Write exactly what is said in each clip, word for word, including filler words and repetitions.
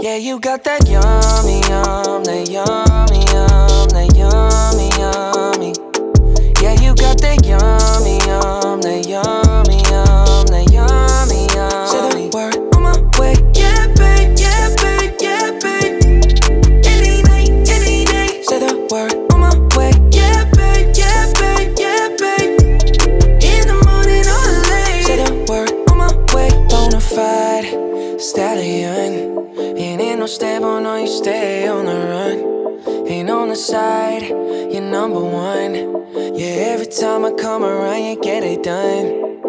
Yeah, you got that yummy, yum, that yummy, yum, that yummy, yummy. Yeah, you got that yummy, yum, that yummy, yum, that yummy, yummy. Say the word on my way. Yeah, babe, yeah, babe, yeah, babe. Any night, any day. Say the word on my way. Yeah, babe, yeah, babe, yeah, babe. In the morning or late. Say the word on my way. Bonafide stallion. Ain't in no stable, no, you stay on the run. Ain't on the side, you're number one. Yeah, every time I come around, you get it done.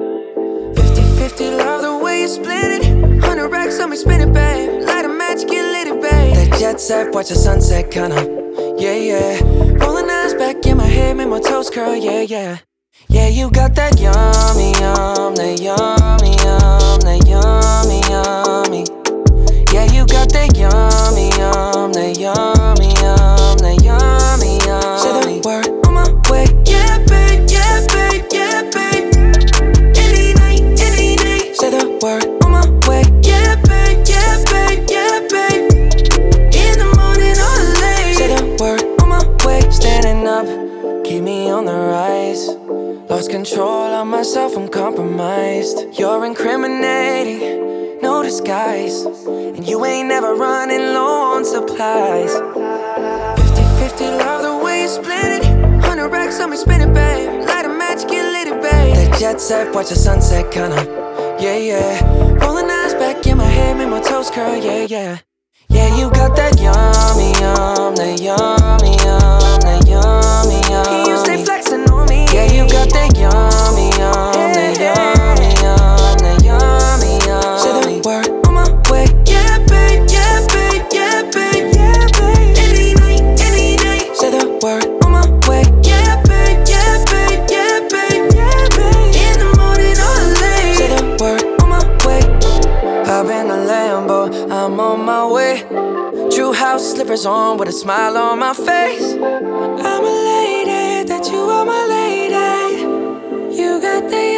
Fifty fifty, love the way you split it. Hundred racks on me, spin it, babe. Light a match, get lit, it, babe. That jet set, watch the sunset, kinda. Yeah, yeah. Rolling eyes back in my head, make my toes curl, yeah, yeah. Yeah, you got that yummy, yum, that yummy, yum, that yummy, yummy. Yeah, you got that yummy, yum, that yummy, yum, that yummy, yum. Say the word on my way. Yeah, babe, yeah, babe, yeah, babe. Any night, any day. Say the word on my way. Yeah, babe, yeah, babe, yeah, babe. In the morning or late. Say the word on my way. Standing up, keep me on the rise. Lost control of myself, I'm compromised. You're incriminating, no disguise. And you ain't never running low on supplies. Fifty fifty, love the way you split it. Hundred racks on me, spin it, babe. Light a match, get lit, it, babe. That jet set, watch the sunset, kinda. Yeah, yeah. Rolling eyes back in my head, make my toes curl, yeah, yeah. Yeah, you got that yummy, yum, that yummy, yum, that yummy, yummy. You stay flexing on me. Yeah, you got that yummy, yum, that yummy, yum, that yummy, yum. Say the word on my way. Yeah, babe, yeah, babe, yeah, babe, yeah, babe. Any night, any day. Say the word on my way. Yeah, babe, yeah, babe, yeah, babe, yeah, babe. In the morning or late. Say the word on my way. Hop in the Lambo, I'm on my way. True house slippers on with a smile on my face. I'm elated that you are my lady. You got the